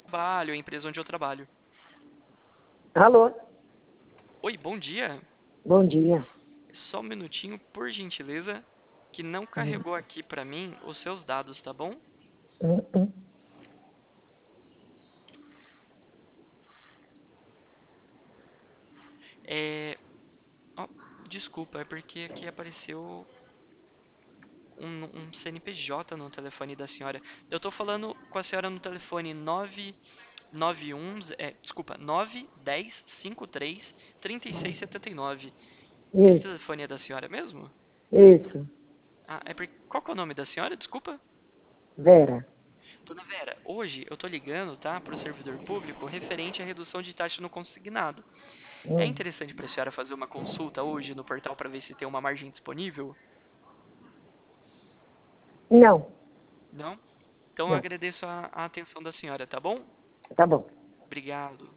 trabalho, a empresa onde eu trabalho. Alô? Oi, bom dia. Bom dia. Só um minutinho, por gentileza, que não Hum, carregou aqui pra mim os seus dados, tá bom? hum, hum. É... ó, desculpa, é porque aqui apareceu um CNPJ no telefone da senhora. Eu tô falando com a senhora no telefone 991, desculpa, 910533679. Esse Isso, telefone é da senhora mesmo? isso. Ah, qual que é o nome da senhora? Desculpa. Vera. Dona Vera, hoje eu tô ligando, tá, para o servidor público referente à redução de taxa no consignado. É Hum. interessante para a senhora fazer uma consulta hoje no portal para ver se tem uma margem disponível? Não, Não? Então eu não. agradeço a atenção da senhora, tá bom? Tá bom. Obrigado.